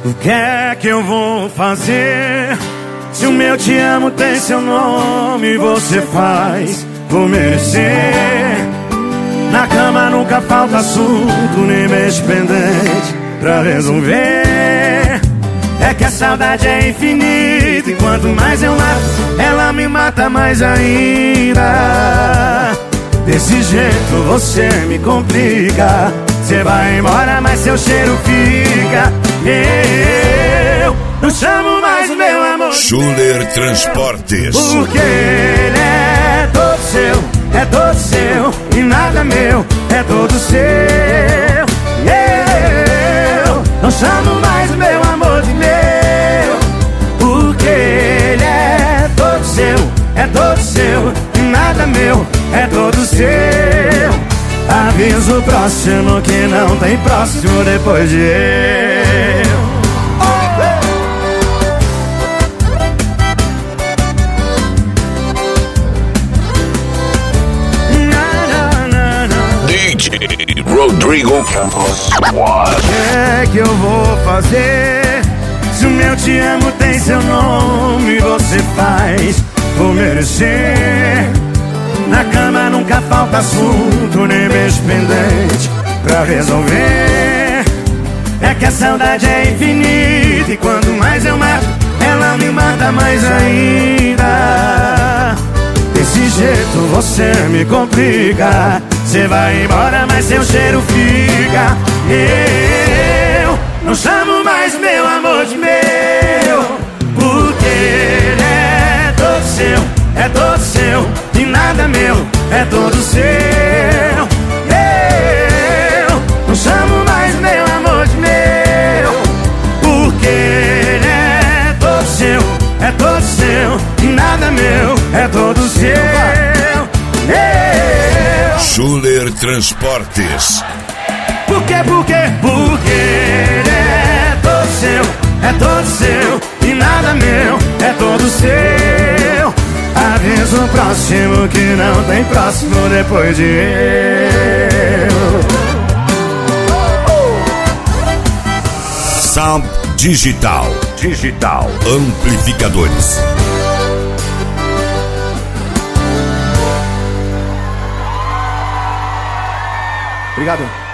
O que é que eu vou fazer? Se o meu te amo tem seu nome, você faz por merecer. Na cama nunca falta assunto, nem mês pendente pra resolver. É que a saudade é infinita e quanto mais eu mato, ela me mata mais ainda. Desse jeito você me complica. Você vai embora, mas seu cheiro fica. Eu não chamo mais meu amor Schuller Transportes, porque ele é todo seu, é todo seu. E nada meu, é todo seu. Eu não chamo mais meu amor de meu, porque ele é todo seu, é todo seu. E nada meu, é todo seu. Aviso próximo que não tem próximo depois de eu. DJ Rodrigo Campos. O que é que eu vou fazer? Se o meu te amo tem seu nome, você faz por merecer. Na cama nunca falta assunto, nem beijo pendente pra resolver. É que a saudade é infinita e quanto mais eu mato, ela me mata mais ainda. Desse jeito você me complica. Você vai embora, mas seu cheiro fica. Eu não chamo mais meu amor de meu, porque ele é todo seu, é todo seu. E nada meu, é todo seu. Eu não chamo mais meu amor de meu, porque ele é todo seu, é todo seu. E nada meu, é todo seu. Schuller Transportes. Por quê? Porque ele é todo seu, é todo seu. E nada meu, é todo seu. Aviso próximo que não tem próximo depois de eu. Sound Digital Amplificadores. Obrigado.